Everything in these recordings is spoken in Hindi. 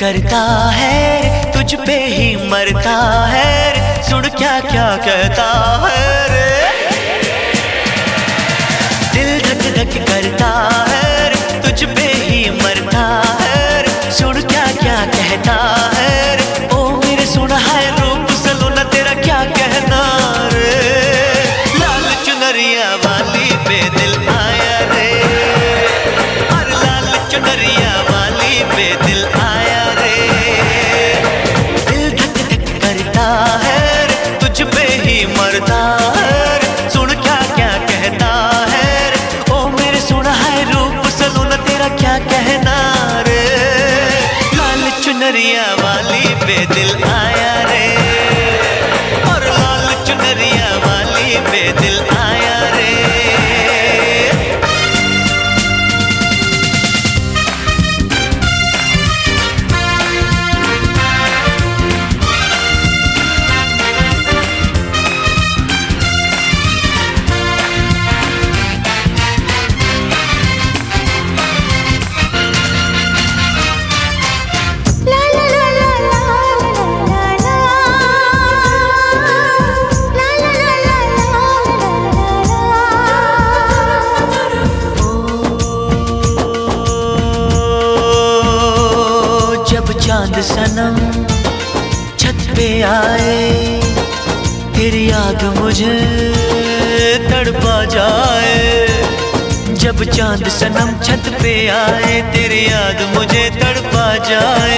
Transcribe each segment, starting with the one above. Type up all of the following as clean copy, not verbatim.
करता है, तुझ पे ही मरता है, सुन क्या क्या कहता है रे। दिल धक धक करता है, तुझ पे ही मरता है, सुन क्या क्या कहता है रे। ओ मेरे सुना है रूप सलोना तेरा क्या कहना रे। लाल चुनरिया वाली पे दिल आया रे, और लाल चुनरिया वाली पे दिल आया रे। दिल धक धक करता है, तुझ पे ही मरता है, सुन क्या क्या कहता है। ओ मेरे सुना है रूप सलोना तेरा क्या कहना रे। लाल चुनरिया वाली पे दिल आया रे, और लाल चुनरिया वाली पे दिल आया रे। चांद सनम छत पे आए, तेरी याद मुझे तड़पा जाए। जब चांद सनम छत पे आए, तेरी याद मुझे तड़पा जाए।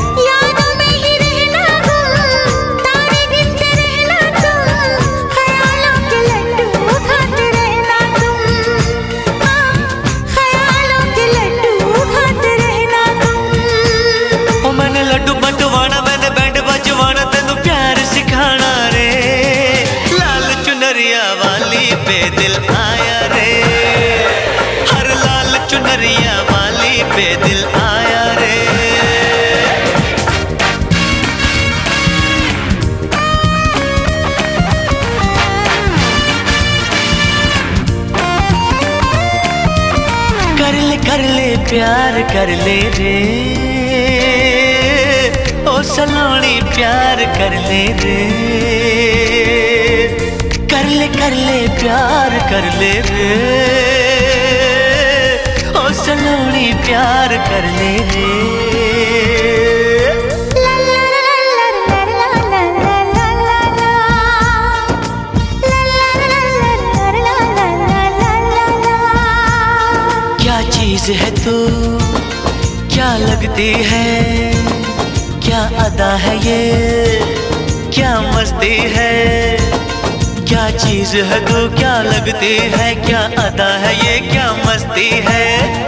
लड्डू बंटवाना मैंने बैंड बजवाना, तेनू प्यार सिखाना रे। लाल चुनरिया वाली पे दिल आया रे, हर लाल चुनरिया वाली पे दिल आया रे। कर ले प्यार कर ले रे, ओ सलोनी प्यार कर ले रे। कर ले प्यार कर ले रे, ओ सलोनी प्यार कर ले रे। क्या चीज है तू, क्या लगती है, क्या अदा है ये, क्या मस्ती है। क्या चीज है तू, क्या लगती है, क्या अदा है ये, क्या मस्ती है।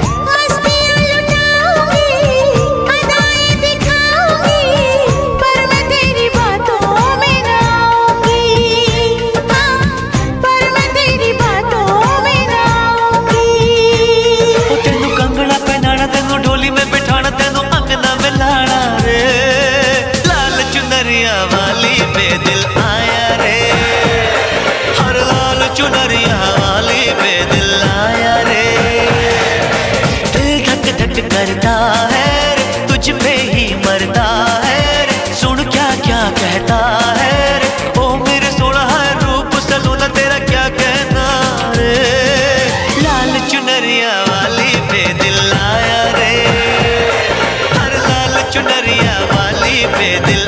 दिल आया रे, हर लाल चुनरिया वाली पे दिल आया रे। दिल धक धक करता है, तुझ पे ही मरता है, सुन क्या क्या कहता है। ओ मेरे सोना है रूप सलोना तेरा क्या कहना रे। लाल चुनरिया वाली पे दिल आया रे, हर लाल चुनरिया वाली पे दिल